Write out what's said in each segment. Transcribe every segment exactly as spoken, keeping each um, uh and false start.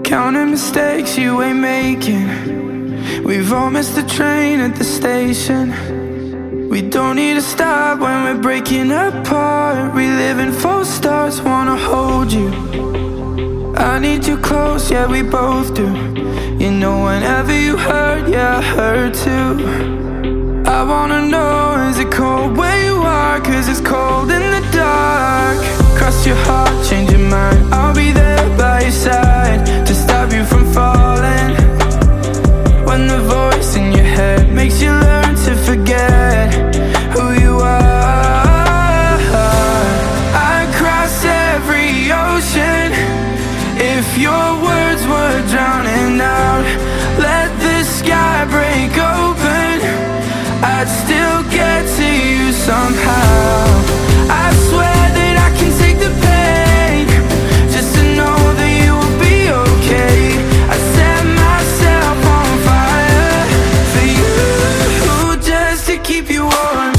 counting mistakes you ain't making. We've all missed the train at the station. We don't need to stop when we're breaking apart. Reliving false starts, wanna hold you. I need you close, yeah, we both do. You know whenever you hurt, yeah, I hurt too. I wanna know, is it cold where you are? Cause it's cold in the dark. Cross your heart, change your mind, I'll be there by your side to stop you from falling. When the voice in your head makes you learn to forget who you are. I'd cross every ocean if your words were drowning out. Let the sky break open, I'd still get to you somehow. I swear that I can take the pain, just to know that you will be okay. I set myself on fire for you, just to keep you warm.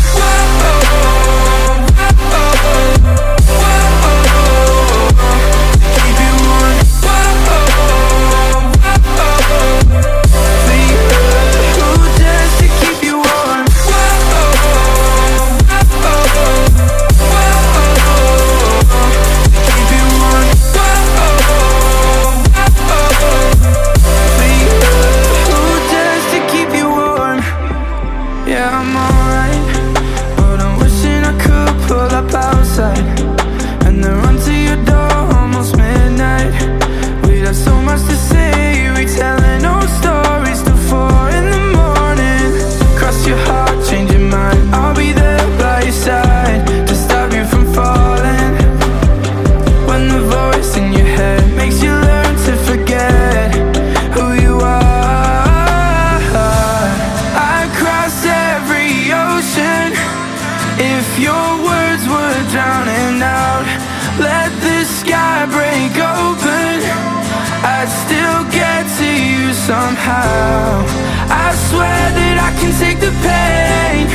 And then run to your door almost midnight. We'd have so much to say, retelling old stories till four in the morning. Cross your heart, change your mind, I'll be there by your side to stop you from falling. When the voice in your head makes you learn to forget who you are. I'd cross every ocean if your words were drowning out. Let the sky break open, I'd still get to you somehow. I swear that I can take the pain,